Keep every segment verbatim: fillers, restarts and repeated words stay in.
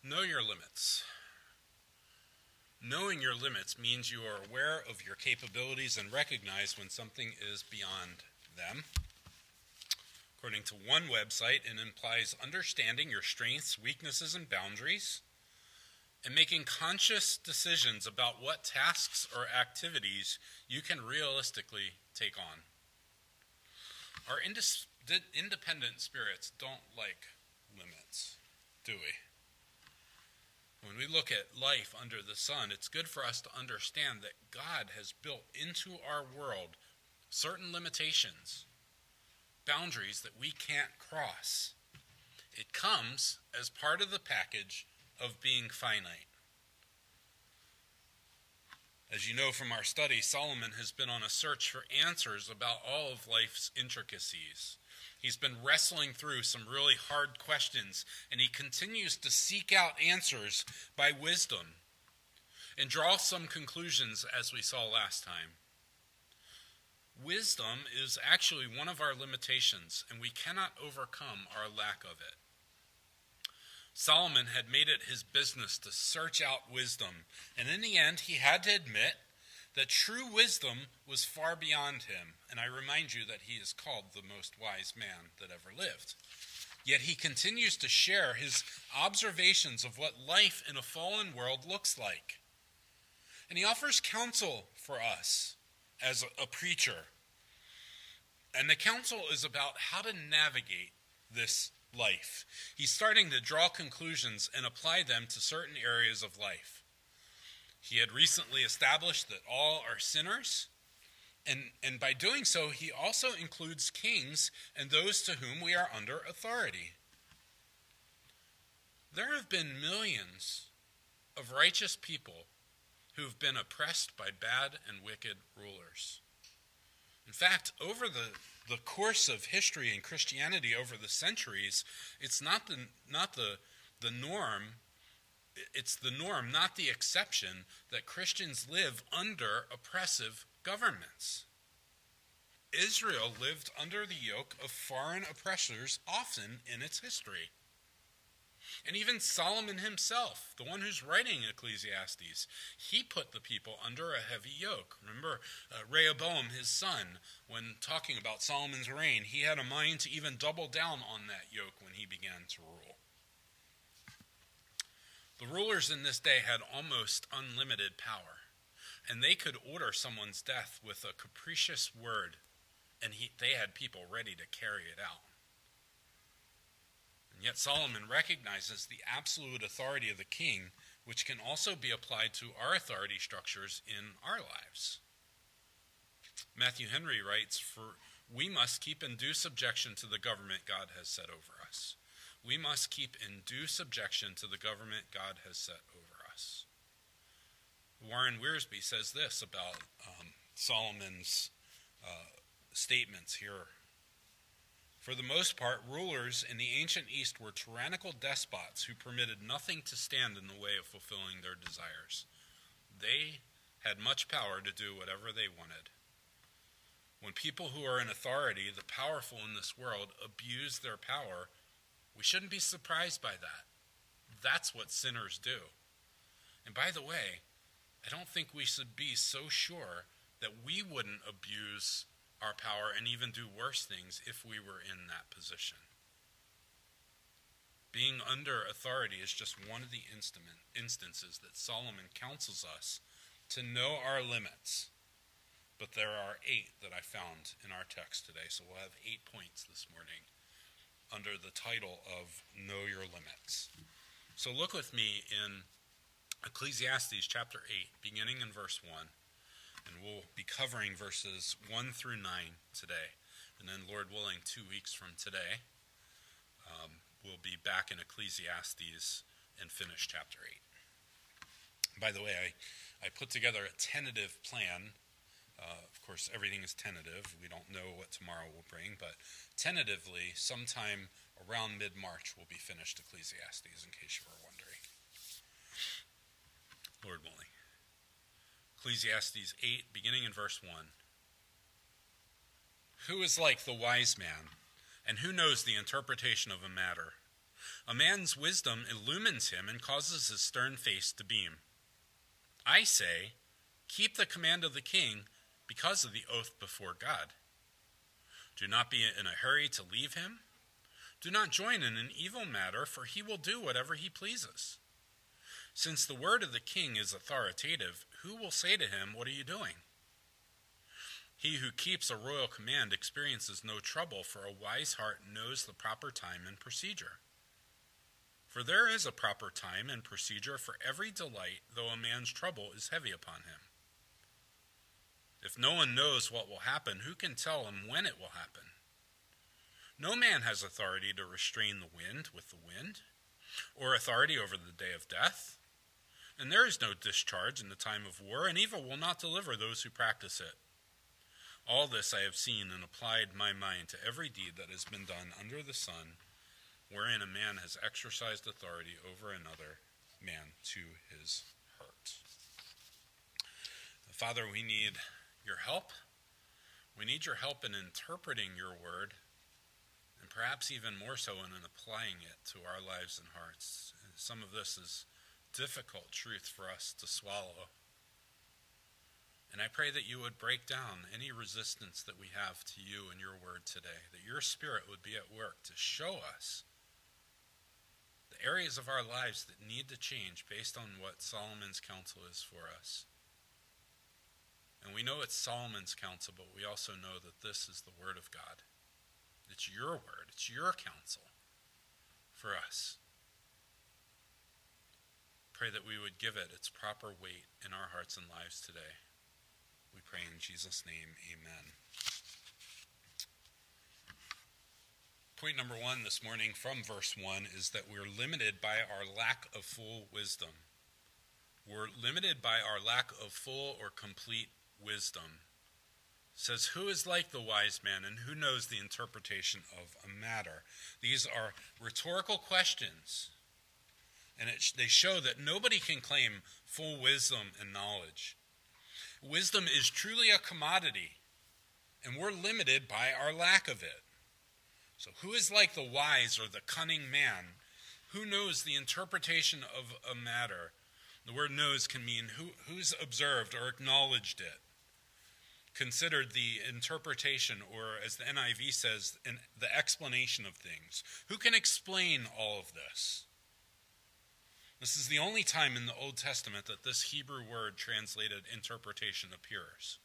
Know your limits. Knowing your limits means you are aware of your capabilities and recognize when something is beyond them. According to one website, it implies understanding your strengths, weaknesses, and boundaries, and making conscious decisions about what tasks or activities you can realistically take on. Our indis- independent spirits don't like limits, do we? When we look at life under the sun, it's good for us to understand that God has built into our world certain limitations, boundaries that we can't cross. It comes as part of the package of being finite. As you know from our study, Solomon has been on a search for answers about all of life's intricacies. He's been wrestling through some really hard questions, and he continues to seek out answers by wisdom and draw some conclusions, as we saw last time. Wisdom is actually one of our limitations, and we cannot overcome our lack of it. Solomon had made it his business to search out wisdom, and in the end, he had to admit that true wisdom was far beyond him, and I remind you that he is called the most wise man that ever lived. Yet he continues to share his observations of what life in a fallen world looks like. And he offers counsel for us as a preacher. And the counsel is about how to navigate this life. He's starting to draw conclusions and apply them to certain areas of life. He had recently established that all are sinners, and, and by doing so, he also includes kings and those to whom we are under authority. There have been millions of righteous people who have been oppressed by bad and wicked rulers. In fact, over the, the course of history and Christianity over the centuries, it's not the, not the, the norm It's the norm, not the exception, that Christians live under oppressive governments. Israel lived under the yoke of foreign oppressors often in its history. And even Solomon himself, the one who's writing Ecclesiastes, he put the people under a heavy yoke. Remember uh, Rehoboam, his son, when talking about Solomon's reign, he had a mind to even double down on that yoke when he began to rule. The rulers in this day had almost unlimited power, and they could order someone's death with a capricious word, and he, they had people ready to carry it out. And yet Solomon recognizes the absolute authority of the king, which can also be applied to our authority structures in our lives. Matthew Henry writes, "For we must keep in due subjection to the government God has set over us." We must keep in due subjection to the government God has set over us. Warren Wiersbe says this about um, Solomon's uh, statements here. For the most part, rulers in the ancient East were tyrannical despots who permitted nothing to stand in the way of fulfilling their desires. They had much power to do whatever they wanted. When people who are in authority, the powerful in this world, abuse their power, we shouldn't be surprised by that. That's what sinners do. And by the way, I don't think we should be so sure that we wouldn't abuse our power and even do worse things if we were in that position. Being under authority is just one of the instances that Solomon counsels us to know our limits. But there are eight that I found in our text today, so we'll have eight points this morning under the title of Know Your Limits. So look with me in Ecclesiastes chapter eight, beginning in verse one, and we'll be covering verses one through nine today. And then, Lord willing, two weeks from today, um, we'll be back in Ecclesiastes and finish chapter eight. By the way, I, I put together a tentative plan. Uh, of course, everything is tentative. We don't know what tomorrow will bring, but tentatively, sometime around mid-March, we'll be finished Ecclesiastes, in case you were wondering. Lord willing. Ecclesiastes eight, beginning in verse one. Who is like the wise man, and who knows the interpretation of a matter? A man's wisdom illumines him and causes his stern face to beam. I say, keep the command of the king because of the oath before God. Do not be in a hurry to leave him. Do not join in an evil matter, for he will do whatever he pleases. Since the word of the king is authoritative, who will say to him, what are you doing? He who keeps a royal command experiences no trouble, for a wise heart knows the proper time and procedure. For there is a proper time and procedure for every delight, though a man's trouble is heavy upon him. If no one knows what will happen, who can tell him when it will happen? No man has authority to restrain the wind with the wind, or authority over the day of death. And there is no discharge in the time of war, and evil will not deliver those who practice it. All this I have seen and applied my mind to every deed that has been done under the sun, wherein a man has exercised authority over another man to his hurt. Father, we need your help. We need your help in interpreting your word, and perhaps even more so in applying it to our lives and hearts. Some of this is difficult truth for us to swallow. And I pray that you would break down any resistance that we have to you and your word today, that your Spirit would be at work to show us the areas of our lives that need to change based on what Solomon's counsel is for us. And we know it's Solomon's counsel, but we also know that this is the word of God. It's your word, it's your counsel for us. Pray that we would give it its proper weight in our hearts and lives today. We pray in Jesus' name, amen. Point number one this morning from verse one is that we're limited by our lack of full wisdom. We're limited by our lack of full or complete wisdom. It says, who is like the wise man and who knows the interpretation of a matter? These are rhetorical questions, and it, they show that nobody can claim full wisdom and knowledge. Wisdom is truly a commodity, and we're limited by our lack of it. So who is like the wise or the cunning man? Who knows the interpretation of a matter? The word knows can mean who, who's observed or acknowledged it, considered the interpretation, or as the N I V says, in the explanation of things. Who can explain all of this? This is the only time in the Old Testament that this Hebrew word translated interpretation appears.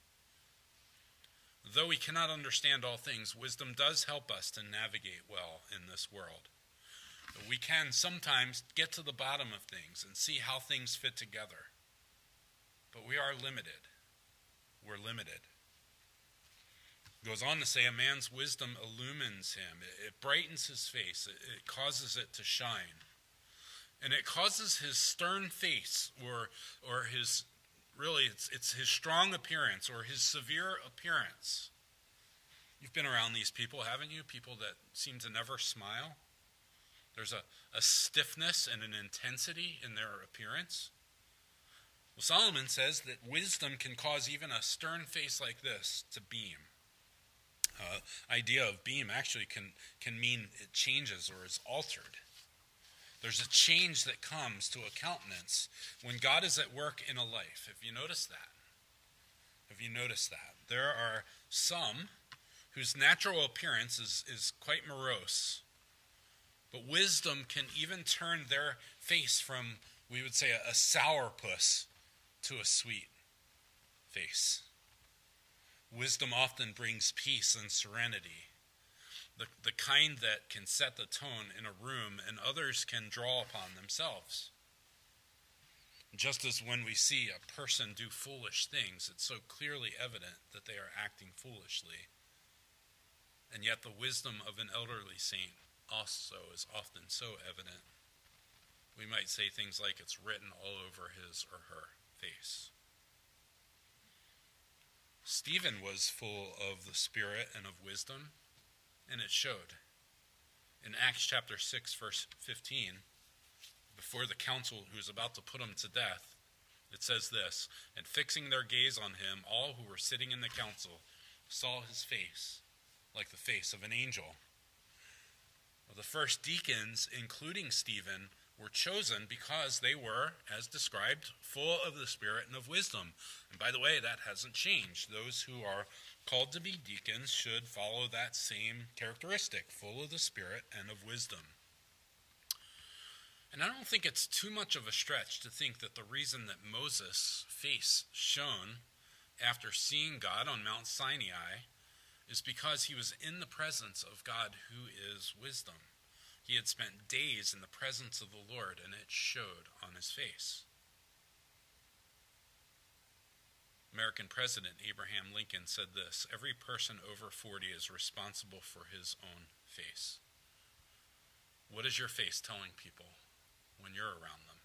Though we cannot understand all things, wisdom does help us to navigate well in this world. But we can sometimes get to the bottom of things and see how things fit together. But we are limited. We're limited. It goes on to say, a man's wisdom illumines him. It, it brightens his face. It, it causes it to shine. And it causes his stern face, or or his, really, it's, it's his strong appearance, or his severe appearance. You've been around these people, haven't you? People that seem to never smile. There's a, a stiffness and an intensity in their appearance. Well, Solomon says that wisdom can cause even a stern face like this to beam. Uh, idea of beam actually can, can mean it changes or is altered. There's a change that comes to a countenance when God is at work in a life. Have you noticed that? Have you noticed that? There are some whose natural appearance is, is quite morose, but wisdom can even turn their face from, we would say, a, a sourpuss to a sweet face. Wisdom often brings peace and serenity. The, the kind that can set the tone in a room and others can draw upon themselves. Just as when we see a person do foolish things, it's so clearly evident that they are acting foolishly. And yet the wisdom of an elderly saint also is often so evident. We might say things like it's written all over his or her face. Stephen was full of the Spirit and of wisdom, and it showed. In Acts chapter six, verse fifteen, before the council who was about to put him to death, it says this, and fixing their gaze on him, all who were sitting in the council saw his face like the face of an angel. The first deacons, including Stephen, were chosen because they were, as described, full of the Spirit and of wisdom. And by the way, that hasn't changed. Those who are called to be deacons should follow that same characteristic, full of the Spirit and of wisdom. And I don't think it's too much of a stretch to think that the reason that Moses' face shone after seeing God on Mount Sinai is because he was in the presence of God who is wisdom. He had spent days in the presence of the Lord, and it showed on his face. American President Abraham Lincoln said this: "Every person over forty is responsible for his own face." What is your face telling people when you're around them?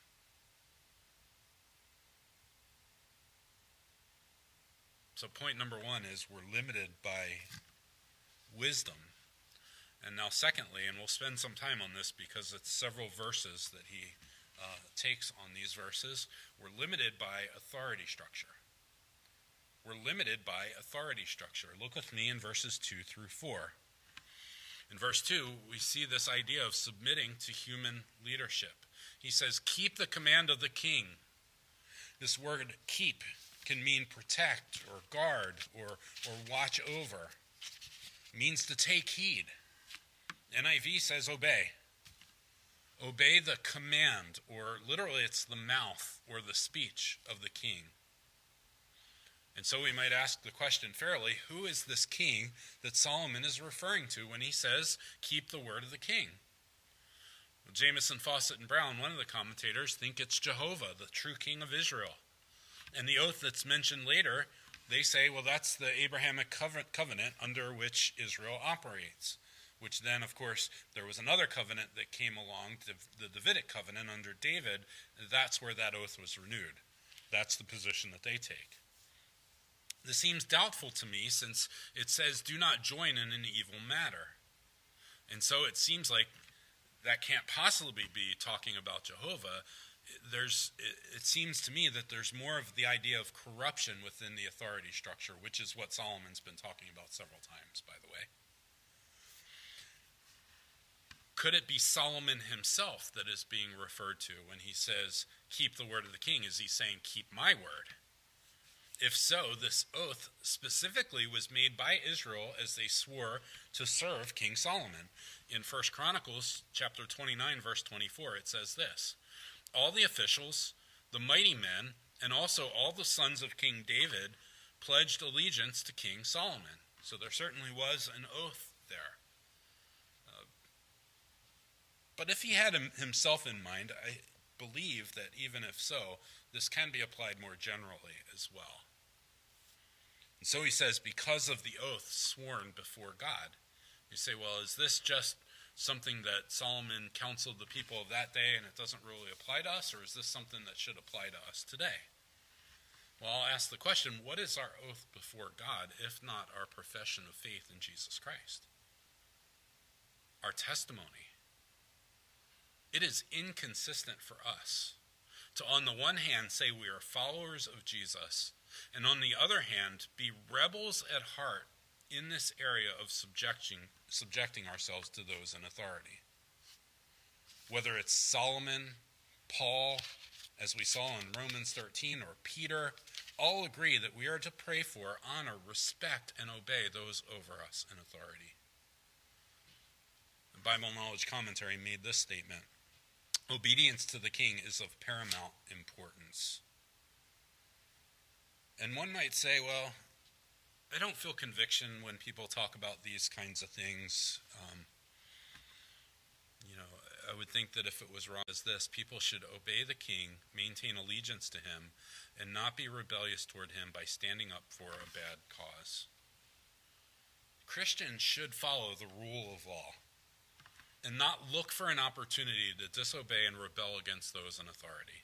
So point number one is we're limited by wisdom. And now secondly, and we'll spend some time on this because it's several verses that he uh, takes on these verses, we're limited by authority structure. We're limited by authority structure. Look with me in verses two through four. In verse two, we see this idea of submitting to human leadership. He says, "Keep the command of the king." This word keep can mean protect or guard or, or watch over. It means to take heed. N I V says obey. Obey the command, or literally it's the mouth or the speech of the king. And so we might ask the question fairly, who is this king that Solomon is referring to when he says, keep the word of the king? Well, Jamieson, Fawcett, and Brown, one of the commentators, think it's Jehovah, the true king of Israel. And the oath that's mentioned later, they say, well, that's the Abrahamic covenant under which Israel operates. Which then, of course, there was another covenant that came along, the Davidic covenant under David. That's where that oath was renewed. That's the position that they take. This seems doubtful to me since it says, do not join in an evil matter. And so it seems like that can't possibly be talking about Jehovah. There's, it, it seems to me that there's more of the idea of corruption within the authority structure, which is what Solomon's been talking about several times, by the way. Could it be Solomon himself that is being referred to when he says, keep the word of the king? Is he saying, keep my word? If so, this oath specifically was made by Israel as they swore to serve King Solomon. In First Chronicles chapter twenty-nine, verse twenty-four, it says this: all the officials, the mighty men, and also all the sons of King David pledged allegiance to King Solomon. So there certainly was an oath there. Uh, but if he had him, himself in mind, I believe that even if so, this can be applied more generally as well. And so he says, because of the oath sworn before God. You say, well, is this just something that Solomon counseled the people of that day and it doesn't really apply to us, or is this something that should apply to us today? Well, I'll ask the question, what is our oath before God, if not our profession of faith in Jesus Christ? Our testimony. It is inconsistent for us to, on the one hand, say we are followers of Jesus, and on the other hand, be rebels at heart in this area of subjecting, subjecting ourselves to those in authority. Whether it's Solomon, Paul, as we saw in Romans thirteen, or Peter, all agree that we are to pray for, honor, respect, and obey those over us in authority. The Bible Knowledge Commentary made this statement: obedience to the king is of paramount importance. And one might say, well, I don't feel conviction when people talk about these kinds of things. Um, you know, I would think that if it was wrong as this, people should obey the king, maintain allegiance to him, and not be rebellious toward him by standing up for a bad cause. Christians should follow the rule of law and not look for an opportunity to disobey and rebel against those in authority.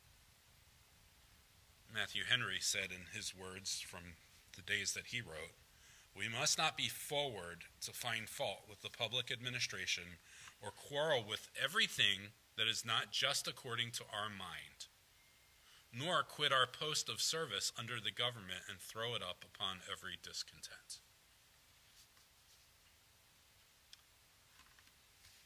Matthew Henry said in his words from the days that he wrote, we must not be forward to find fault with the public administration or quarrel with everything that is not just according to our mind, nor quit our post of service under the government and throw it up upon every discontent.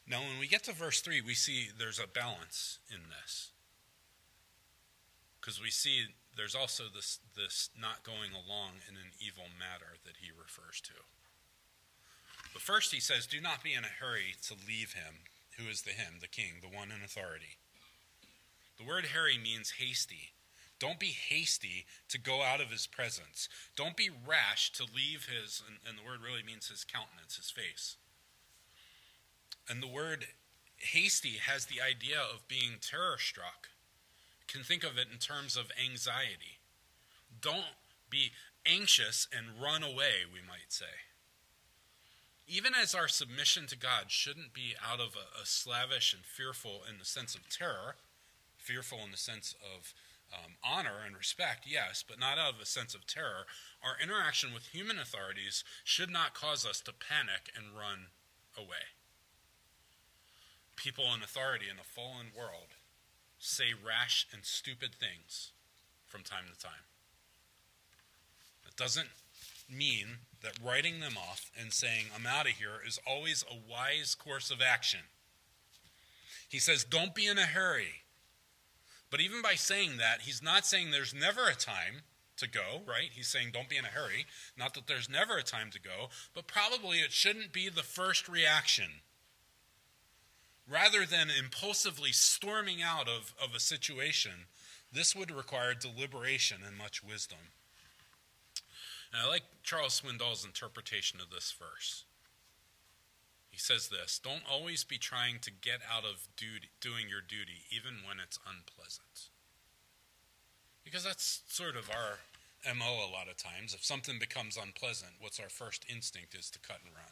Now, when we get to verse three, we see there's a balance in this. Because we see there's also this, this not going along in an evil matter that he refers to. But first he says, do not be in a hurry to leave him. Who is the him? The king, the one in authority. The word hurry means hasty. Don't be hasty to go out of his presence. Don't be rash to leave his, and, and the word really means his countenance, his face. And the word hasty has the idea of being terror-struck. You can think of it in terms of anxiety. Don't be anxious and run away, we might say. Even as our submission to God shouldn't be out of a, a slavish and fearful in the sense of terror, fearful in the sense of um, honor and respect, yes, but not out of a sense of terror, our interaction with human authorities should not cause us to panic and run away. People in authority in a fallen world say rash and stupid things from time to time. It doesn't mean that writing them off and saying, I'm out of here, is always a wise course of action. He says, don't be in a hurry. But even by saying that, he's not saying there's never a time to go, right? He's saying don't be in a hurry. Not that there's never a time to go, but probably it shouldn't be the first reaction. Rather than impulsively storming out of, of a situation, this would require deliberation and much wisdom. And I like Charles Swindoll's interpretation of this verse. He says this, don't always be trying to get out of duty, doing your duty, even when it's unpleasant. Because that's sort of our M O a lot of times. If something becomes unpleasant, what's our first instinct is to cut and run.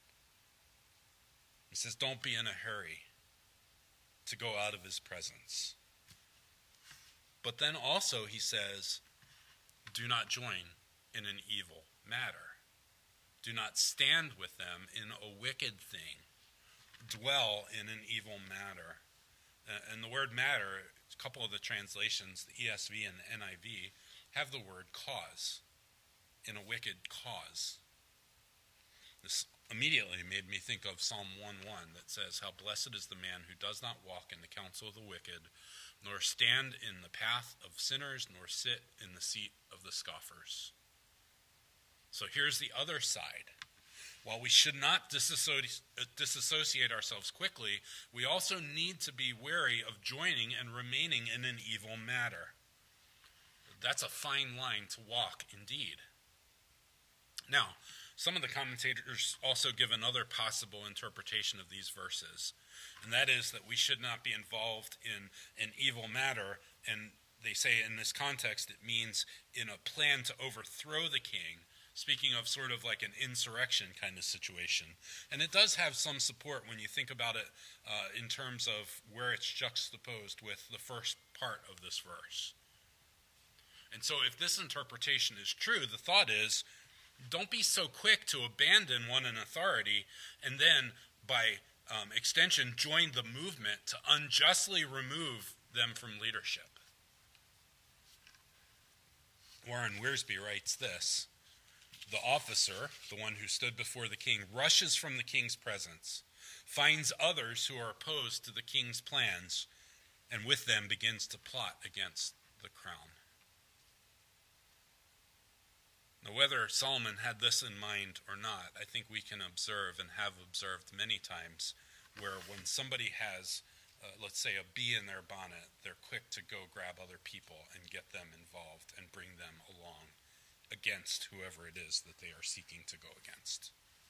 He says, don't be in a hurry to go out of his presence. But then also he says, do not join in an evil matter. Do not stand with them in a wicked thing. Dwell in an evil matter. Uh, and the word matter, a couple of the translations, the E S V and the N I V, have the word cause, in a wicked cause. This immediately made me think of Psalm one one that says, how blessed is the man who does not walk in the counsel of the wicked, nor stand in the path of sinners, nor sit in the seat of the scoffers. So here's the other side. While we should not disassoci- disassociate ourselves quickly, we also need to be wary of joining and remaining in an evil matter. That's a fine line to walk indeed. Now, some of the commentators also give another possible interpretation of these verses, and that is that we should not be involved in an evil matter, and they say in this context it means in a plan to overthrow the king, speaking of sort of like an insurrection kind of situation. And it does have some support when you think about it uh, in terms of where it's juxtaposed with the first part of this verse. And so if this interpretation is true, the thought is, don't be so quick to abandon one in authority and then, by um, extension, join the movement to unjustly remove them from leadership. Warren Wiersbe writes this, the officer, the one who stood before the king, rushes from the king's presence, finds others who are opposed to the king's plans, and with them begins to plot against the crown. Now, whether Solomon had this in mind or not, I think we can observe and have observed many times where when somebody has, uh, let's say, a bee in their bonnet, they're quick to go grab other people and get them involved and bring them along against whoever it is that they are seeking to go against.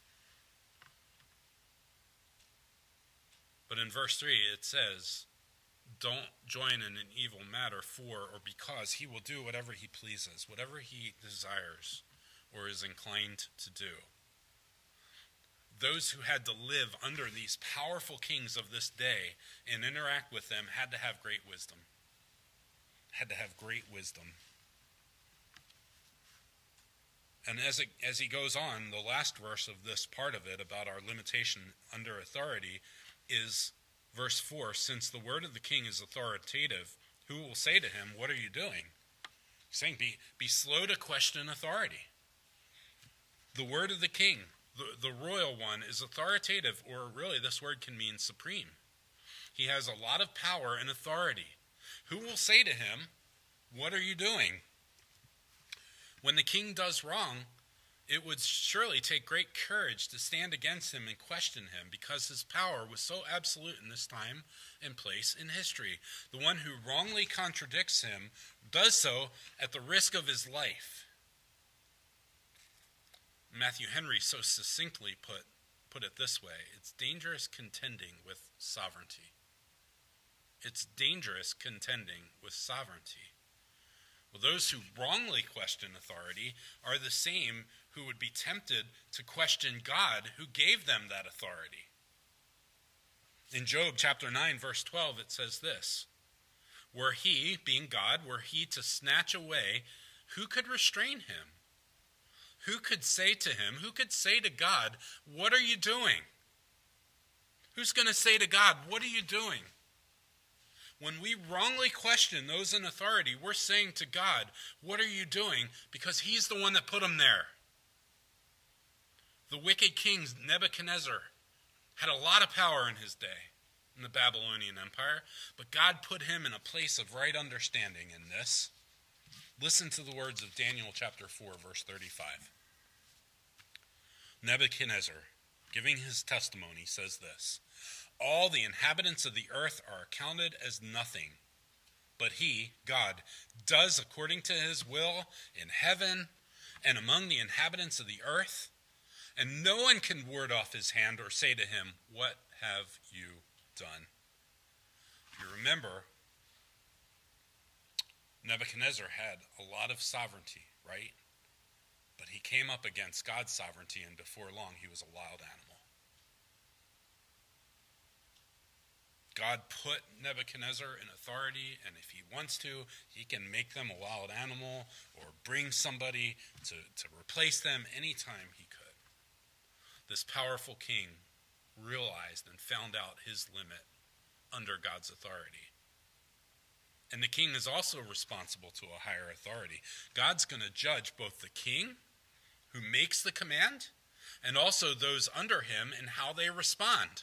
But in verse three it says, don't join in an evil matter for or because he will do whatever he pleases, whatever he desires or is inclined to do. Those who had to live under these powerful kings of this day and interact with them had to have great wisdom. Had to have great wisdom. And as it, as he goes on, the last verse of this part of it about our limitation under authority is verse four, since the word of the king is authoritative, who will say to him, what are you doing? He's saying, be, be slow to question authority. The word of the king The, the royal one is authoritative, or really this word can mean supreme. He has a lot of power and authority. Who will say to him, "What are you doing?" When the king does wrong, it would surely take great courage to stand against him and question him, because his power was so absolute in this time and place in history. The one who wrongly contradicts him does so at the risk of his life. Matthew Henry so succinctly put, put it this way: it's dangerous contending with sovereignty. It's dangerous contending with sovereignty. Well, those who wrongly question authority are the same who would be tempted to question God who gave them that authority. In Job chapter nine, verse twelve, it says this: "Were he," being God, "were he to snatch away, who could restrain him? Who could say to him, who could say to God, 'What are you doing?'" Who's going to say to God, "What are you doing?" When we wrongly question those in authority, we're saying to God, "What are you doing?" Because he's the one that put them there. The wicked king Nebuchadnezzar had a lot of power in his day in the Babylonian Empire, but God put him in a place of right understanding in this. Listen to the words of Daniel chapter four, verse thirty-five. Nebuchadnezzar, giving his testimony, says this: "All the inhabitants of the earth are accounted as nothing, but he, God, does according to his will in heaven and among the inhabitants of the earth, and no one can ward off his hand or say to him, 'What have you done?'" You remember, Nebuchadnezzar had a lot of sovereignty, right? But he came up against God's sovereignty, and before long he was a wild animal. God put Nebuchadnezzar in authority, and if he wants to, he can make them a wild animal or bring somebody to, to replace them anytime he could. This powerful king realized and found out his limit under God's authority. And the king is also responsible to a higher authority. God's going to judge both the king, who makes the command, and also those under him and how they respond.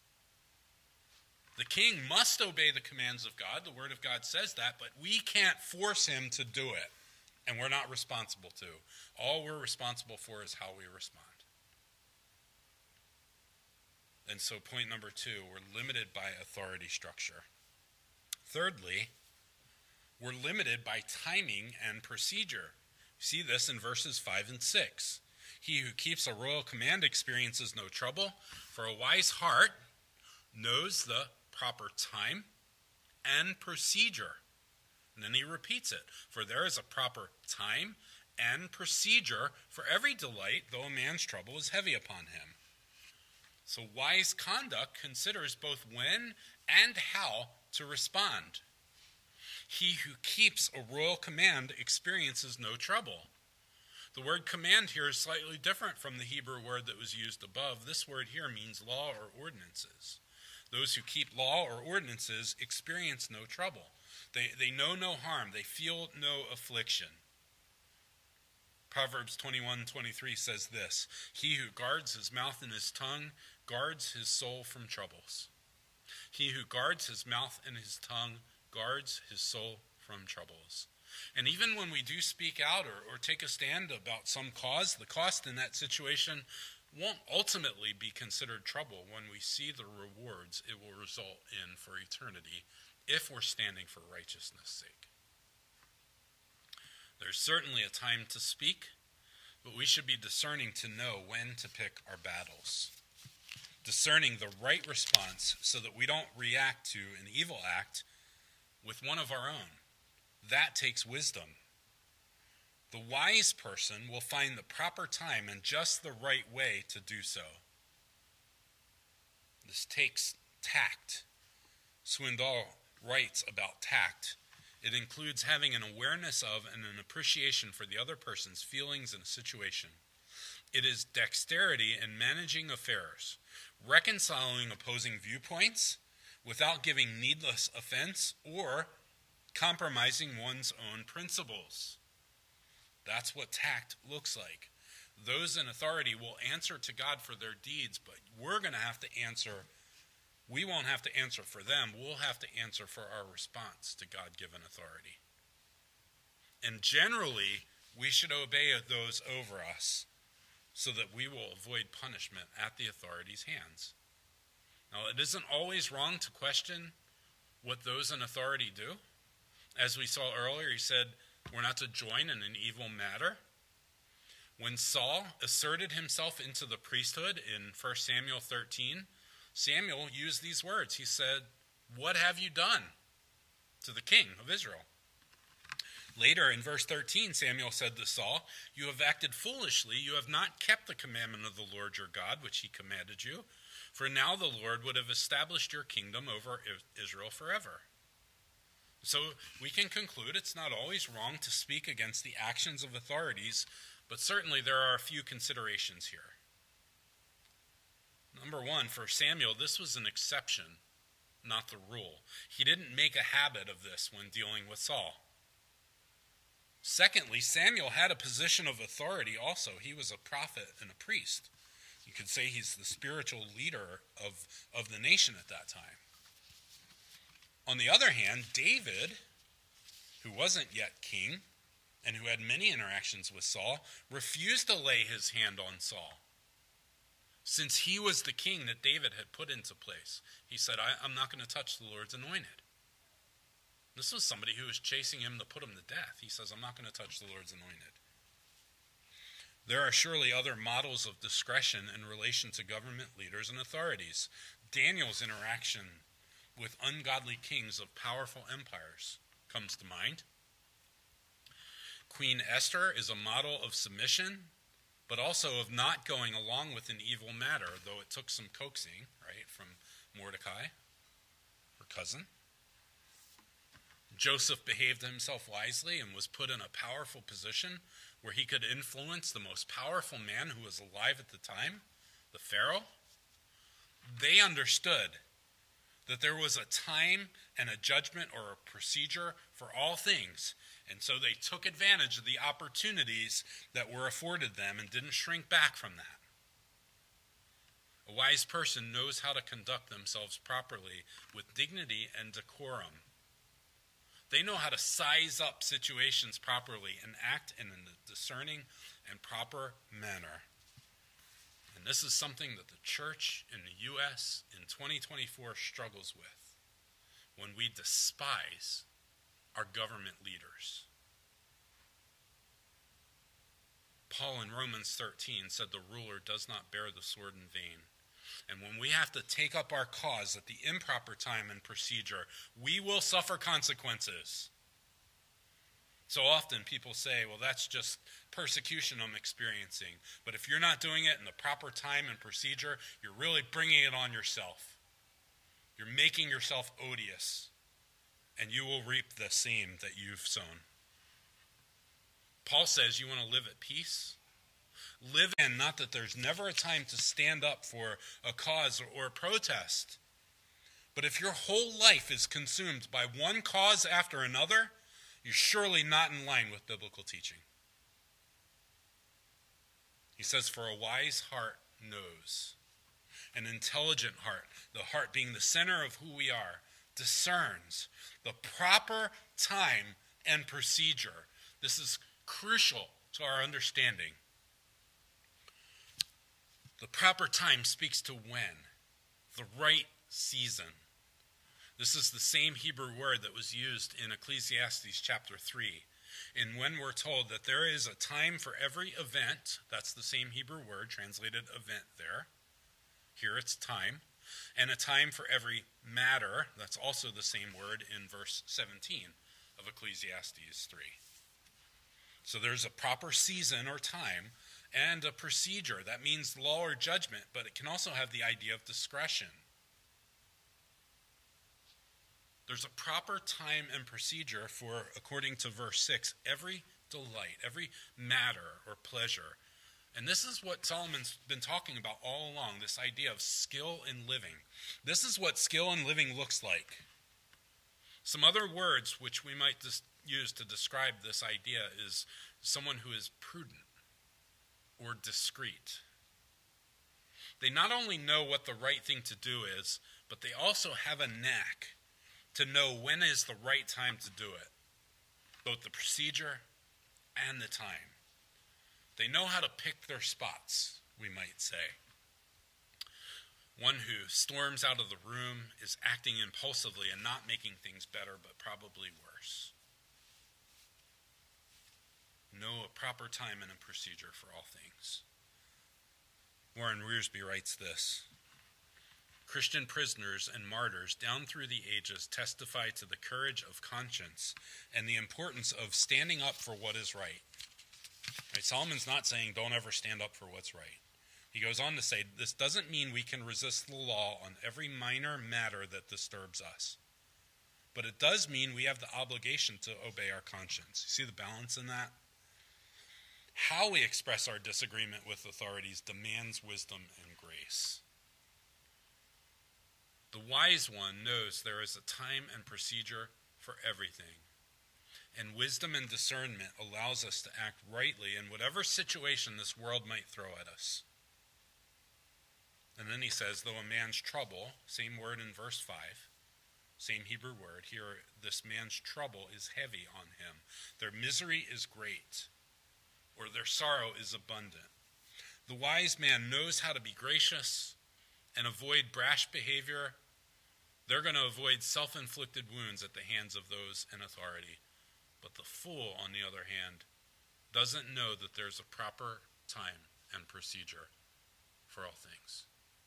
The king must obey the commands of God. The word of God says that, but we can't force him to do it, and we're not responsible to. All we're responsible for is how we respond. And so point number two, we're limited by authority structure. Thirdly, we're limited by timing and procedure. You see this in verses five and six. "He who keeps a royal command experiences no trouble, for a wise heart knows the proper time and procedure." And then he repeats it: "For there is a proper time and procedure for every delight, though a man's trouble is heavy upon him." So wise conduct considers both when and how to respond. He who keeps a royal command experiences no trouble. The word command here is slightly different from the Hebrew word that was used above. This word here means law or ordinances. Those who keep law or ordinances experience no trouble. They, they know no harm. They feel no affliction. Proverbs twenty-one twenty-three says this: "He who guards his mouth and his tongue guards his soul from troubles." He who guards his mouth and his tongue guards his soul from troubles. And even when we do speak out or, or take a stand about some cause, the cost in that situation won't ultimately be considered trouble when we see the rewards it will result in for eternity if we're standing for righteousness' sake. There's certainly a time to speak, but we should be discerning to know when to pick our battles. Discerning the right response so that we don't react to an evil act with one of our own. That takes wisdom. The wise person will find the proper time and just the right way to do so. This takes tact. Swindoll writes about tact. It includes having an awareness of and an appreciation for the other person's feelings in a situation. It is dexterity in managing affairs, reconciling opposing viewpoints without giving needless offense or compromising one's own principles. That's what tact looks like. those in authority will answer to God for their deeds, but we're going to have to answer. We won't have to answer for them. We'll have to answer for our response to God-given authority. And generally, we should obey those over us so that we will avoid punishment at the authority's hands. Now, it isn't always wrong to question what those in authority do. As we saw earlier, he said we're not to join in an evil matter. When Saul asserted himself into the priesthood in First Samuel thirteen, Samuel used these words. He said, "What have you done?" to the king of Israel. Later in verse thirteen, Samuel said to Saul, "You have acted foolishly. You have not kept the commandment of the Lord your God, which he commanded you. For now the Lord would have established your kingdom over Israel forever." So we can conclude it's not always wrong to speak against the actions of authorities, but certainly there are a few considerations here. Number one, for Samuel, this was an exception, not the rule. He didn't make a habit of this when dealing with Saul. Secondly, Samuel had a position of authority also. He was a prophet and a priest. You could say he's the spiritual leader of, of the nation at that time. On the other hand, David, who wasn't yet king and who had many interactions with Saul, refused to lay his hand on Saul. Since he was the king that David had put into place, he said, I, I'm not going to touch the Lord's anointed. This was somebody who was chasing him to put him to death. He says, I'm not going to touch the Lord's anointed. There are surely other models of discretion in relation to government leaders and authorities. Daniel's interaction with ungodly kings of powerful empires comes to mind. Queen Esther is a model of submission, but also of not going along with an evil matter, though it took some coaxing, right, from Mordecai, her cousin. Joseph behaved himself wisely and was put in a powerful position where he could influence the most powerful man who was alive at the time, the Pharaoh. They understood that there was a time and a judgment or a procedure for all things, and so they took advantage of the opportunities that were afforded them and didn't shrink back from that. A wise person knows how to conduct themselves properly with dignity and decorum. They know how to size up situations properly and act in a discerning and proper manner. And this is something that the church in the U S in twenty twenty-four struggles with when we despise our government leaders. Paul in Romans thirteen said the ruler does not bear the sword in vain. And when we have to take up our cause at the improper time and procedure, we will suffer consequences. So often people say, well, that's just persecution I'm experiencing. But if you're not doing it in the proper time and procedure, you're really bringing it on yourself. You're making yourself odious, and you will reap the same that you've sown. Paul says you want to live at peace. Live in, not that there's never a time to stand up for a cause or, or protest. But if your whole life is consumed by one cause after another, you're surely not in line with biblical teaching. He says, for a wise heart knows. An intelligent heart, the heart being the center of who we are, discerns the proper time and procedure. This is crucial to our understanding. The proper time speaks to when, the right season. This is the same Hebrew word that was used in Ecclesiastes chapter three. And when we're told that there is a time for every event, that's the same Hebrew word translated event there. Here it's time. And a time for every matter, that's also the same word in verse seventeen of Ecclesiastes three. So there's a proper season or time and a procedure. That means law or judgment, but it can also have the idea of discretion. There's a proper time and procedure for, according to verse six, every delight, every matter or pleasure. And this is what Solomon's been talking about all along, this idea of skill in living. This is what skill in living looks like. Some other words which we might dis- use to describe this idea is someone who is prudent, or discreet. They not only know what the right thing to do is, but they also have a knack to know when is the right time to do it, both the procedure and the time. They know how to pick their spots, we might say. One who storms out of the room is acting impulsively and not making things better, but probably worse. Know a proper time and a procedure for all things. Warren Wiersbe writes this: Christian prisoners and martyrs down through the ages testify to the courage of conscience and the importance of standing up for what is right. Right? Solomon's not saying don't ever stand up for what's right. He goes on to say, this doesn't mean we can resist the law on every minor matter that disturbs us. But it does mean we have the obligation to obey our conscience. You see the balance in that? How we express our disagreement with authorities demands wisdom and grace. The wise one knows there is a time and procedure for everything. And wisdom and discernment allows us to act rightly in whatever situation this world might throw at us. And then he says, though a man's trouble, same word in verse five, same Hebrew word, here this man's trouble is heavy on him. Their misery is great, or their sorrow is abundant. The wise man knows how to be gracious and avoid brash behavior. They're going to avoid self-inflicted wounds at the hands of those in authority. But the fool, on the other hand, doesn't know that there's a proper time and procedure for all things.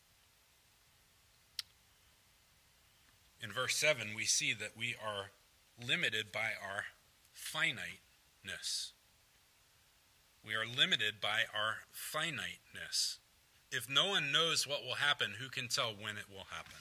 In verse seven, we see that we are limited by our finiteness. We are limited by our finiteness. If no one knows what will happen, who can tell when it will happen?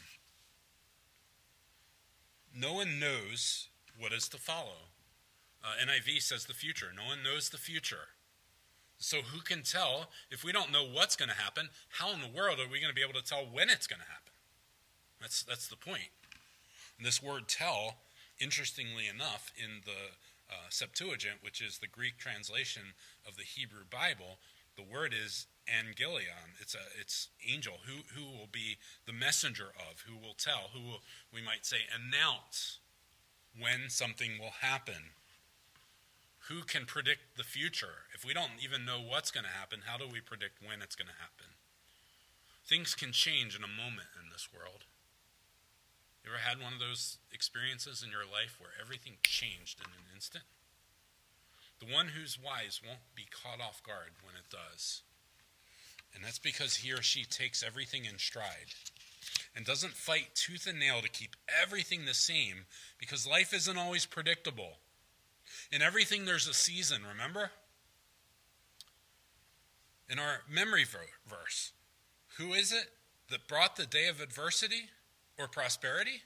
No one knows what is to follow. Uh, N I V says the future. No one knows the future. So who can tell? If we don't know what's going to happen, how in the world are we going to be able to tell when it's going to happen? That's, that's the point. And this word tell, interestingly enough, in the uh, Septuagint, which is the Greek translation of the Hebrew Bible, the word is angelion. It's a it's angel, who, who will be the messenger of, who will tell, who will, we might say, announce when something will happen. Who can predict the future? If we don't even know what's going to happen, how do we predict when it's going to happen? Things can change in a moment in this world. You ever had one of those experiences in your life where everything changed in an instant? The one who's wise won't be caught off guard when it does. And that's because he or she takes everything in stride and doesn't fight tooth and nail to keep everything the same, because life isn't always predictable. In everything there's a season, remember? In our memory verse, who is it that brought the day of adversity or prosperity?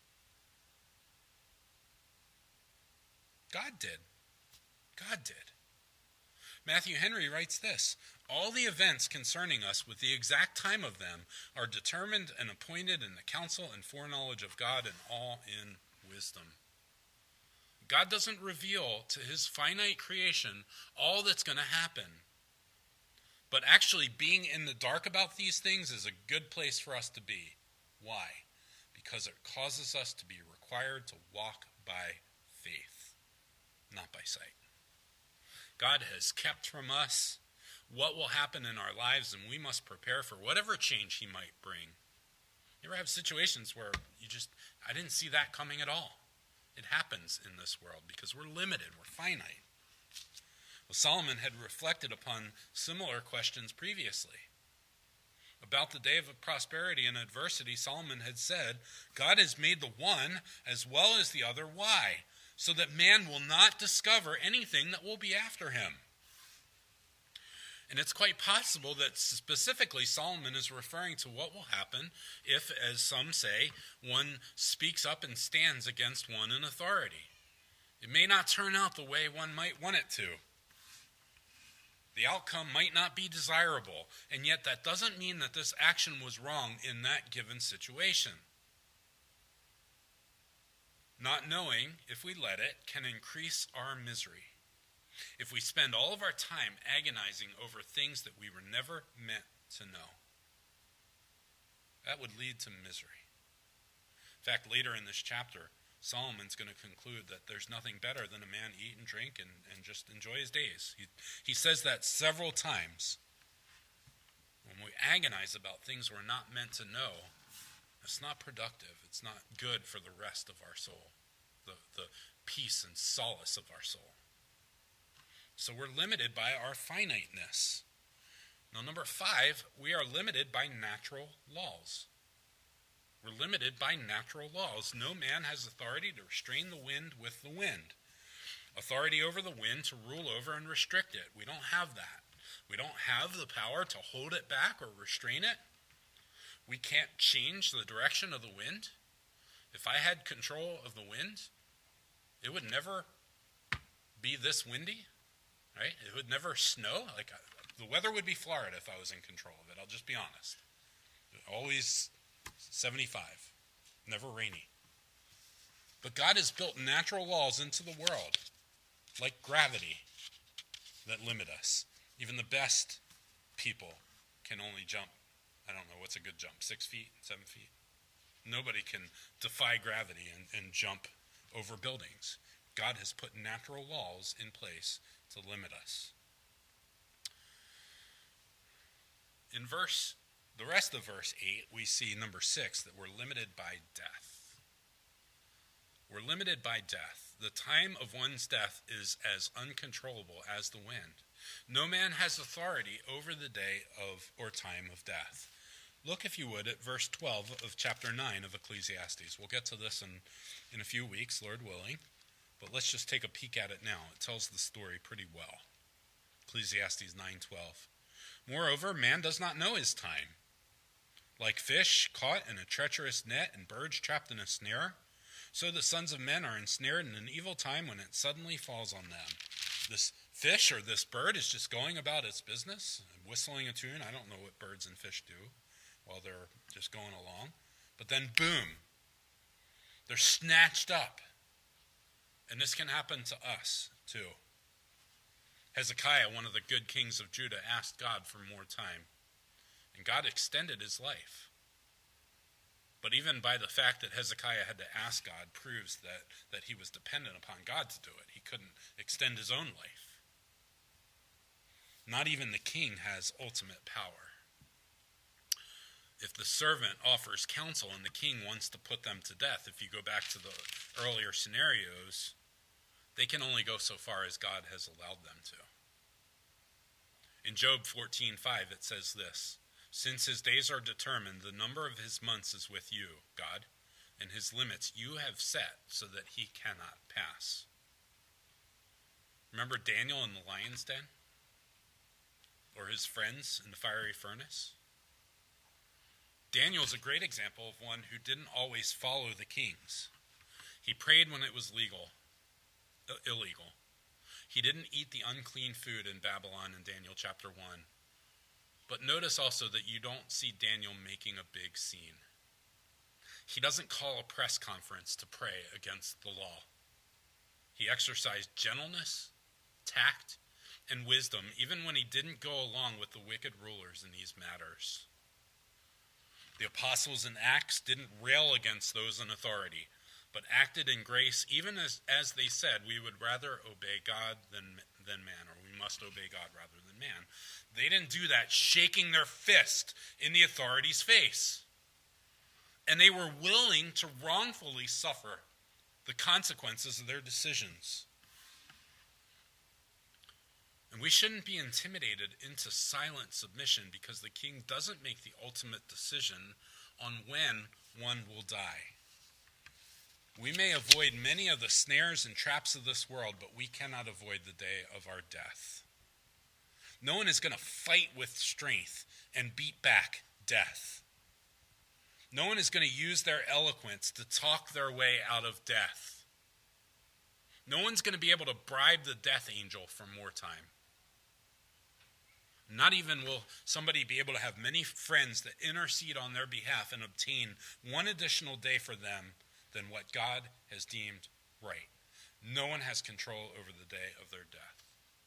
God did. God did. Matthew Henry writes this: all the events concerning us, with the exact time of them, are determined and appointed in the counsel and foreknowledge of God, and all in wisdom. God doesn't reveal to his finite creation all that's going to happen. But actually being in the dark about these things is a good place for us to be. Why? Because it causes us to be required to walk by faith, not by sight. God has kept from us what will happen in our lives, and we must prepare for whatever change he might bring. You ever have situations where you just, I didn't see that coming at all? It happens in this world because we're limited, we're finite. Well, Solomon had reflected upon similar questions previously. About the day of prosperity and adversity, Solomon had said, God has made the one as well as the other. Why? So that man will not discover anything that will be after him. And it's quite possible that specifically Solomon is referring to what will happen if, as some say, one speaks up and stands against one in authority. It may not turn out the way one might want it to. The outcome might not be desirable, and yet that doesn't mean that this action was wrong in that given situation. Not knowing, if we let it, can increase our misery. if we spend all of our time agonizing over things that we were never meant to know. That would lead to misery. In fact, later in this chapter, Solomon's going to conclude that there's nothing better than a man eat and drink and, and just enjoy his days. He, he says that several times. When we agonize about things we're not meant to know, it's not productive. It's not good for the rest of our soul, the, the peace and solace of our soul. So we're limited by our finiteness. Now, number five, we are limited by natural laws. We're limited by natural laws. No man has authority to restrain the wind with the wind. Authority over the wind to rule over and restrict it. We don't have that. We don't have the power to hold it back or restrain it. We can't change the direction of the wind. If I had control of the wind, it would never be this windy, right? It would never snow. Like the weather would be Florida if I was in control of it. I'll just be honest. Always seventy-five, never rainy. But God has built natural laws into the world, like gravity, that limit us. Even the best people can only jump, I don't know, what's a good jump, six feet, seven feet? Nobody can defy gravity and, and jump over buildings. God has put natural laws in place to limit us. In verse, the rest of verse eight, we see number six, that we're limited by death. We're limited by death. The time of one's death is as uncontrollable as the wind. No man has authority over the day of or time of death. Look, if you would, at verse twelve of chapter nine of Ecclesiastes. We'll get to this in, in a few weeks, Lord willing. But let's just take a peek at it now. It tells the story pretty well. Ecclesiastes nine twelve. Moreover, man does not know his time. Like fish caught in a treacherous net and birds trapped in a snare, so the sons of men are ensnared in an evil time when it suddenly falls on them. This fish or this bird is just going about its business, whistling a tune. I don't know what birds and fish do while they're just going along. But then, boom, they're snatched up. And this can happen to us, too. Hezekiah, one of the good kings of Judah, asked God for more time. And God extended his life. But even by the fact that Hezekiah had to ask God proves that, that he was dependent upon God to do it. He couldn't extend his own life. Not even the king has ultimate power. If the servant offers counsel and the king wants to put them to death, if you go back to the earlier scenarios, they can only go so far as God has allowed them to. In Job fourteen five, it says this, "Since his days are determined, the number of his months is with you, God, and his limits you have set so that he cannot pass." Remember Daniel in the lion's den? Or his friends in the fiery furnace? Daniel is a great example of one who didn't always follow the kings. He prayed when it was legal, uh, illegal. He didn't eat the unclean food in Babylon in Daniel chapter one. But notice also that you don't see Daniel making a big scene. He doesn't call a press conference to pray against the law. He exercised gentleness, tact, and wisdom, even when he didn't go along with the wicked rulers in these matters. The apostles in Acts didn't rail against those in authority, but acted in grace, even as, as they said, we would rather obey God than, than man, or we must obey God rather than man. They didn't do that shaking their fist in the authority's face. And they were willing to wrongfully suffer the consequences of their decisions. And we shouldn't be intimidated into silent submission because the king doesn't make the ultimate decision on when one will die. We may avoid many of the snares and traps of this world, but we cannot avoid the day of our death. No one is going to fight with strength and beat back death. No one is going to use their eloquence to talk their way out of death. No one's going to be able to bribe the death angel for more time. Not even will somebody be able to have many friends that intercede on their behalf and obtain one additional day for them than what God has deemed right. No one has control over the day of their death.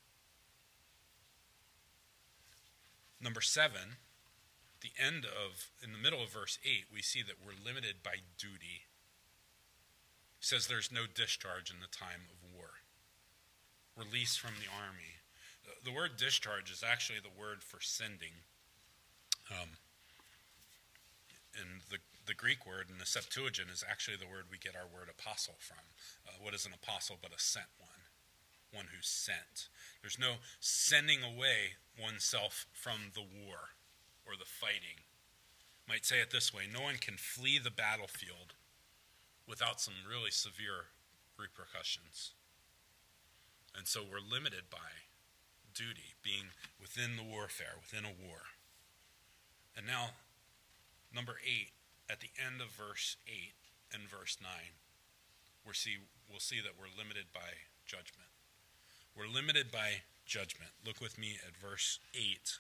Number seven, the end of, in the middle of verse eight, we see that we're limited by duty. He says there's no discharge in the time of war. Release from the army. The, the word discharge is actually the word for sending. Um, and the, the Greek word in the Septuagint is actually the word we get our word apostle from. Uh, what is an apostle but a sent one? One who's sent. There's no sending away oneself from the war or the fighting. Might say it this way: no one can flee the battlefield without some really severe repercussions. And so we're limited by duty, being within the warfare, within a war. And now, number eight, at the end of verse eight and verse nine, we'll see, we'll see that we're limited by judgment. We're limited by judgment. Look with me at verse eight.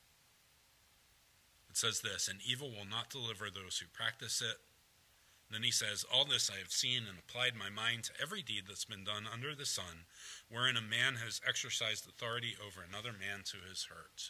It says this: "And evil will not deliver those who practice it." And then he says, "All this I have seen and applied my mind to every deed that's been done under the sun, wherein a man has exercised authority over another man to his hurt."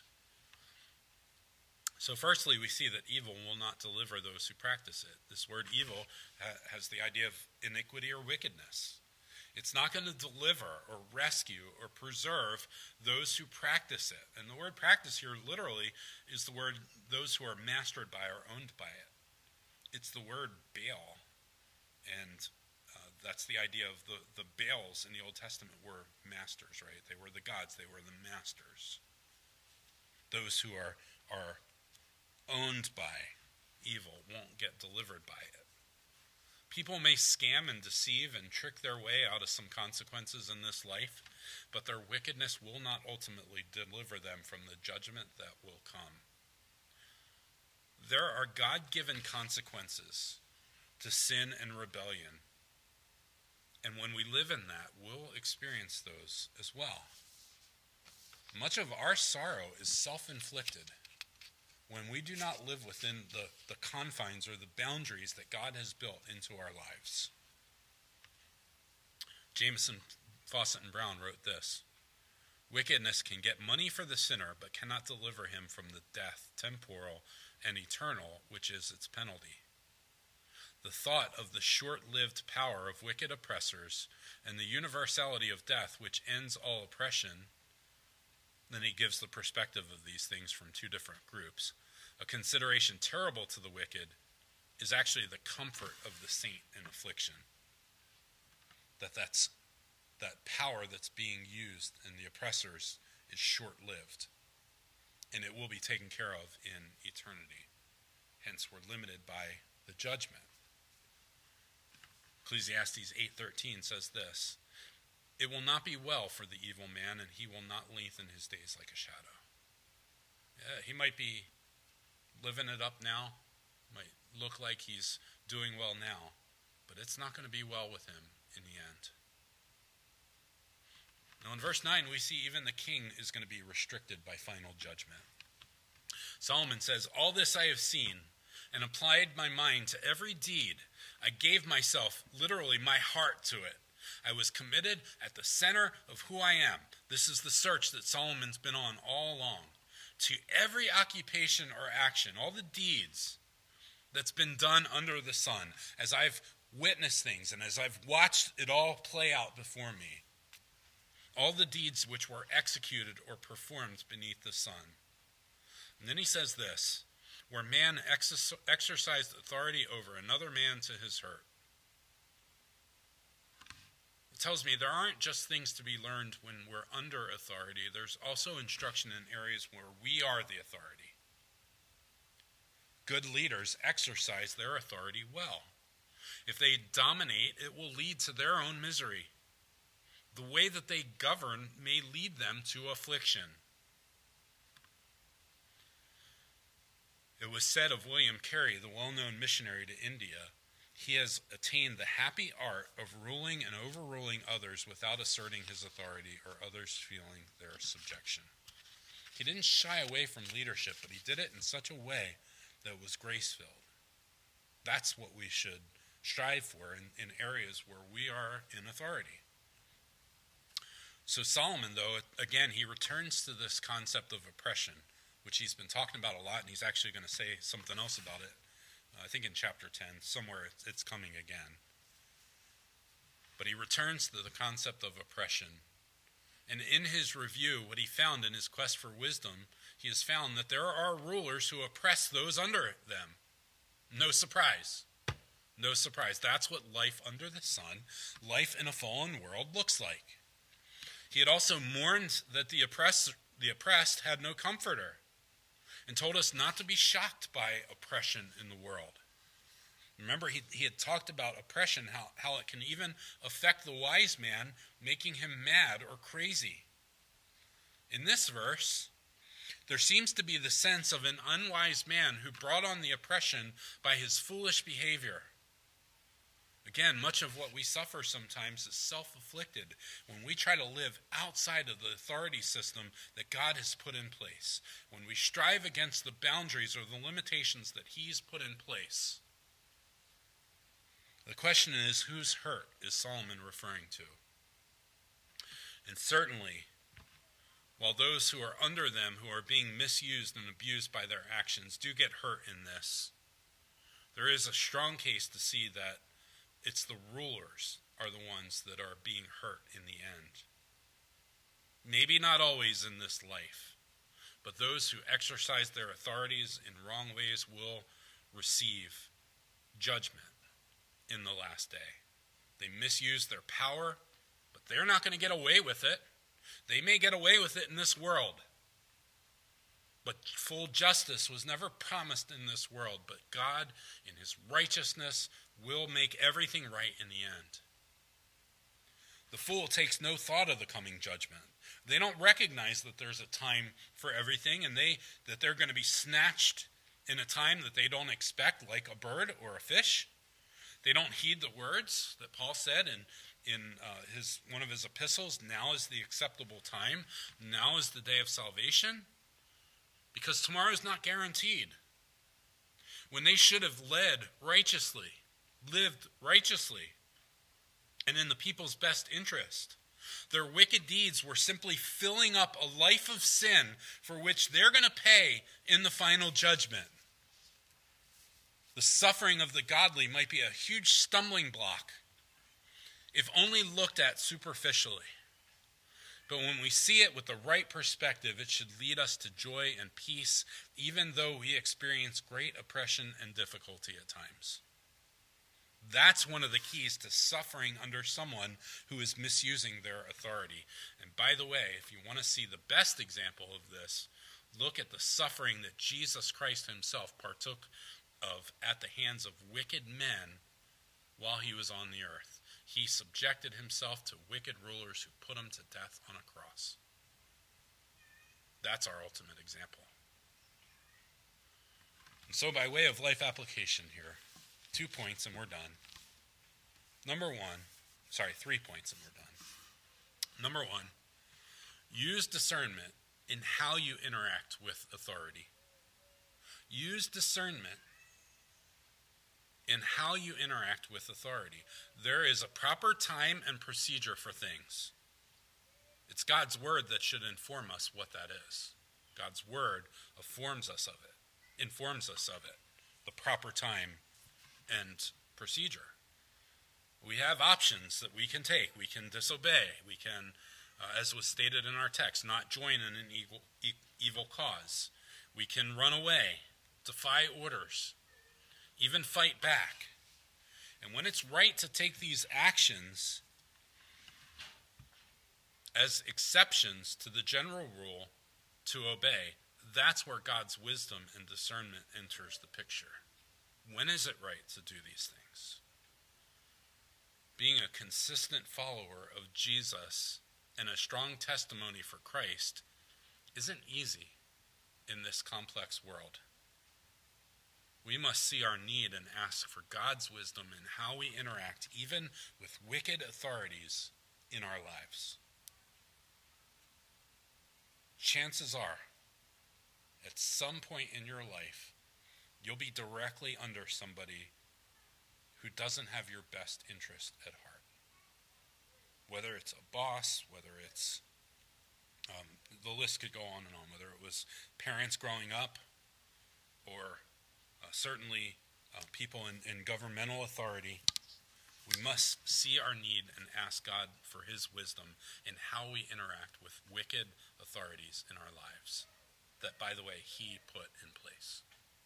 So firstly, we see that evil will not deliver those who practice it. This word evil ha- has the idea of iniquity or wickedness. It's not going to deliver or rescue or preserve those who practice it. And the word practice here literally is the word those who are mastered by or owned by it. It's the word Baal. And uh, that's the idea of the, the Baals in the Old Testament were masters, right? They were the gods. They were the masters. Those who are, are owned by evil won't get delivered by it. People may scam and deceive and trick their way out of some consequences in this life, but their wickedness will not ultimately deliver them from the judgment that will come. There are God-given consequences to sin and rebellion, and when we live in that, we'll experience those as well. Much of our sorrow is self-inflicted when we do not live within the, the confines or the boundaries that God has built into our lives. Jameson, Fawcett, and Brown wrote this: "Wickedness can get money for the sinner, but cannot deliver him from the death, temporal and eternal, which is its penalty. The thought of the short-lived power of wicked oppressors and the universality of death, which ends all oppression," then he gives the perspective of these things from two different groups. "A consideration terrible to the wicked is actually the comfort of the saint in affliction." That that's, that power that's being used in the oppressors is short-lived, and it will be taken care of in eternity. Hence, we're limited by the judgment. Ecclesiastes eight thirteen says this: "It will not be well for the evil man, and he will not lengthen his days like a shadow." Yeah, he might be living it up now, might look like he's doing well now, but it's not going to be well with him in the end. Now in verse nine, we see even the king is going to be restricted by final judgment. Solomon says, "All this I have seen and applied my mind to every deed. I gave myself, literally my heart, to it. I was committed at the center of who I am." This is the search that Solomon's been on all along. "To every occupation or action," all the deeds that's been done under the sun, as I've witnessed things and as I've watched it all play out before me, all the deeds which were executed or performed beneath the sun. And then he says this: "Where man exer- exercised authority over another man to his hurt." It tells me there aren't just things to be learned when we're under authority. There's also instruction in areas where we are the authority. Good leaders exercise their authority well. If they dominate, it will lead to their own misery. The way that they govern may lead them to affliction. It was said of William Carey, the well-known missionary to India, "He has attained the happy art of ruling and overruling others without asserting his authority or others feeling their subjection." He didn't shy away from leadership, but he did it in such a way that was grace-filled. That's what we should strive for in, in areas where we are in authority. So Solomon, though, again, he returns to this concept of oppression which he's been talking about a lot, and he's actually going to say something else about it. Uh, I think in chapter ten, somewhere it's, it's coming again. But he returns to the concept of oppression. And in his review, what he found in his quest for wisdom, he has found that there are rulers who oppress those under them. No surprise. No surprise. That's what life under the sun, life in a fallen world, looks like. He had also mourned that the oppressed, the oppressed had no comforter, and told us not to be shocked by oppression in the world. Remember, he, he had talked about oppression, how, how it can even affect the wise man, making him mad or crazy. In this verse, there seems to be the sense of an unwise man who brought on the oppression by his foolish behavior. Again, much of what we suffer sometimes is self-afflicted when we try to live outside of the authority system that God has put in place, when we strive against the boundaries or the limitations that he's put in place. The question is, whose hurt is Solomon referring to? And certainly, while those who are under them, who are being misused and abused by their actions, do get hurt in this, there is a strong case to see that it's the rulers are the ones that are being hurt in the end. Maybe not always in this life, but those who exercise their authorities in wrong ways will receive judgment in the last day. They misuse their power, but they're not going to get away with it. They may get away with it in this world, but full justice was never promised in this world. But God, in his righteousness, will make everything right in the end. The fool takes no thought of the coming judgment. They don't recognize that there's a time for everything, and they that they're going to be snatched in a time that they don't expect, like a bird or a fish. They don't heed the words that Paul said in, in uh, his one of his epistles, now is the acceptable time, now is the day of salvation, because tomorrow is not guaranteed. When they should have led righteously, lived righteously, and in the people's best interest, their wicked deeds were simply filling up a life of sin for which they're going to pay in the final judgment. The suffering of the godly might be a huge stumbling block if only looked at superficially. But when we see it with the right perspective, it should lead us to joy and peace, even though we experience great oppression and difficulty at times. That's one of the keys to suffering under someone who is misusing their authority. And by the way, if you want to see the best example of this, look at the suffering that Jesus Christ himself partook of at the hands of wicked men while he was on the earth. He subjected himself to wicked rulers who put him to death on a cross. That's our ultimate example. And so by way of life application here, two points and we're done. Number one, sorry, three points and we're done. Number one, use discernment in how you interact with authority. Use discernment in how you interact with authority. There is a proper time and procedure for things. It's God's word that should inform us what that is. God's word informs us of it, informs us of it, the proper time and procedure. We have options that we can take. We can disobey. We can, uh, as was stated in our text, not join in an evil, e- evil cause. We can run away, defy orders, even fight back. And when it's right to take these actions as exceptions to the general rule to obey, that's where God's wisdom and discernment enters the picture. When is it right to do these things? Being a consistent follower of Jesus and a strong testimony for Christ isn't easy in this complex world. We must see our need and ask for God's wisdom in how we interact, even with wicked authorities in our lives. Chances are, at some point in your life, you'll be directly under somebody who doesn't have your best interest at heart. Whether it's a boss, whether it's Um, the list could go on and on, whether it was parents growing up or uh, certainly uh, people in, in governmental authority. We must see our need and ask God for his wisdom in how we interact with wicked authorities in our lives that, by the way, he put in place.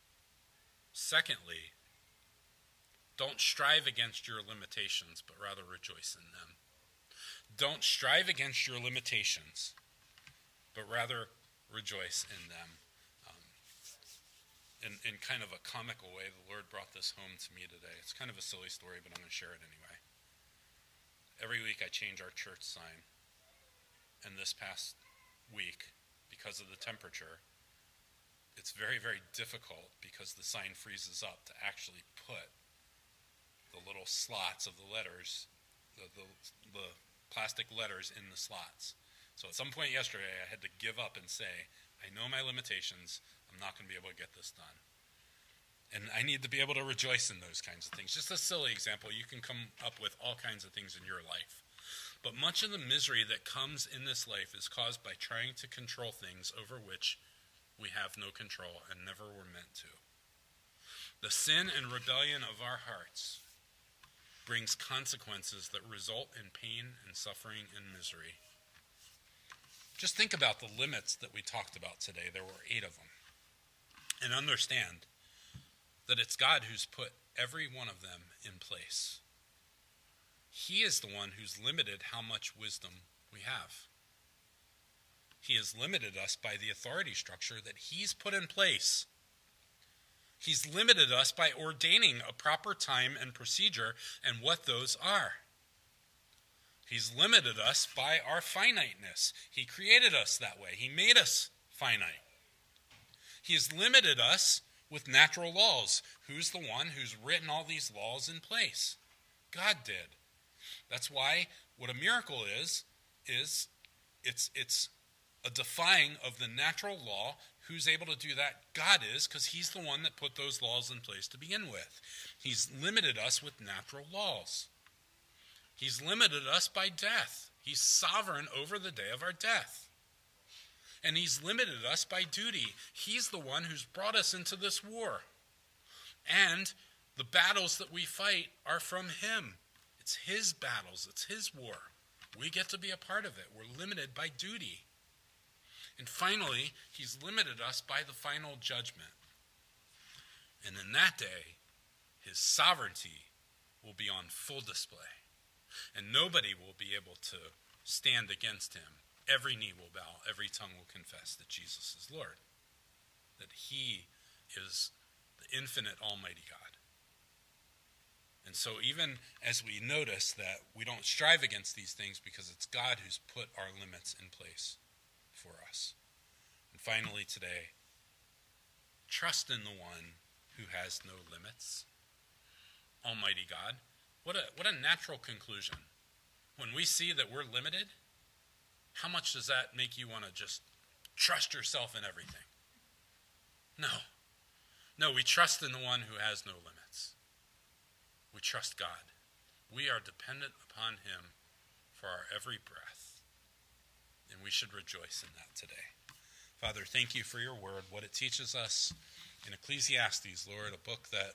Secondly, don't strive against your limitations, but rather rejoice in them. Don't strive against your limitations, but rather rejoice in them. Um, in, in kind of a comical way, the Lord brought this home to me today. It's kind of a silly story, but I'm going to share it anyway. Every week I change our church sign. And this past week, because of the temperature, it's very, very difficult because the sign freezes up to actually put the little slots of the letters, the, the, the plastic letters in the slots. So at some point yesterday, I had to give up and say, I know my limitations. I'm not going to be able to get this done. And I need to be able to rejoice in those kinds of things. Just a silly example. You can come up with all kinds of things in your life. But much of the misery that comes in this life is caused by trying to control things over which we have no control and never were meant to. The sin and rebellion of our hearts brings consequences that result in pain and suffering and misery. Just think about the limits that we talked about today. There were eight of them. And understand that it's God who's put every one of them in place. He is the one who's limited how much wisdom we have. He has limited us by the authority structure that he's put in place. He's limited us by ordaining a proper time and procedure and what those are. He's limited us by our finiteness. He created us that way. He made us finite. He has limited us with natural laws. Who's the one who's written all these laws in place? God did. That's why what a miracle is, is it's, it's a defying of the natural law. Who's able to do that? God is, because he's the one that put those laws in place to begin with. He's limited us with natural laws. He's limited us by death. He's sovereign over the day of our death. And he's limited us by duty. He's the one who's brought us into this war. And the battles that we fight are from him. It's his battles. It's his war. We get to be a part of it. We're limited by duty. And finally, he's limited us by the final judgment. And in that day, his sovereignty will be on full display. And nobody will be able to stand against him. Every knee will bow, every tongue will confess that Jesus is Lord, that he is the infinite almighty God. And so even as we notice that we don't strive against these things because it's God who's put our limits in place for us. And finally today, trust in the one who has no limits, almighty God. What a, what a natural conclusion. When we see that we're limited, how much does that make you want to just trust yourself in everything? No. No, we trust in the one who has no limits. We trust God. We are dependent upon him for our every breath. And we should rejoice in that today. Father, thank you for your word, what it teaches us in Ecclesiastes, Lord, a book that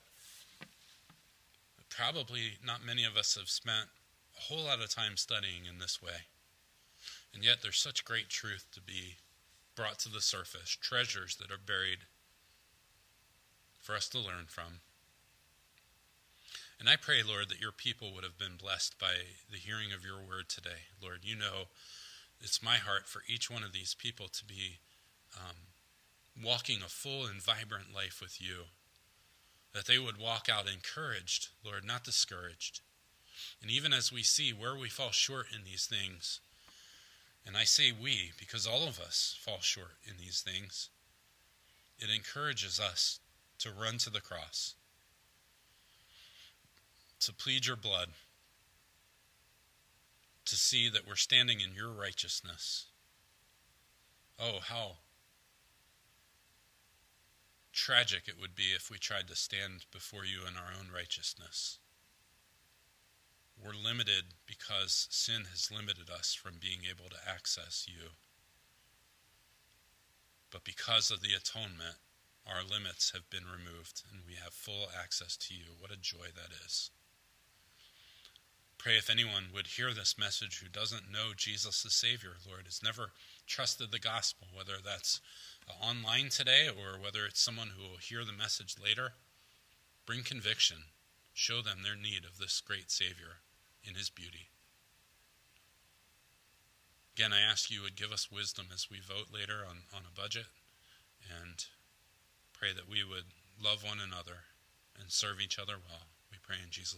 probably not many of us have spent a whole lot of time studying in this way. And yet there's such great truth to be brought to the surface, treasures that are buried for us to learn from. And I pray, Lord, that your people would have been blessed by the hearing of your word today. Lord, you know it's my heart for each one of these people to be um, walking a full and vibrant life with you, that they would walk out encouraged, Lord, not discouraged. And even as we see where we fall short in these things, and I say we because all of us fall short in these things, it encourages us to run to the cross, to plead your blood, to see that we're standing in your righteousness. Oh, how tragic it would be if we tried to stand before you in our own righteousness. We're limited because sin has limited us from being able to access you. But because of the atonement, our limits have been removed, and we have full access to you. What a joy that is. Pray if anyone would hear this message who doesn't know Jesus as Savior, Lord, has never trusted the gospel, whether that's online today or whether it's someone who will hear the message later. Bring conviction. Show them their need of this great Savior in his beauty. Again, I ask you would give us wisdom as we vote later on, on a budget, and pray that we would love one another and serve each other well. We pray in Jesus'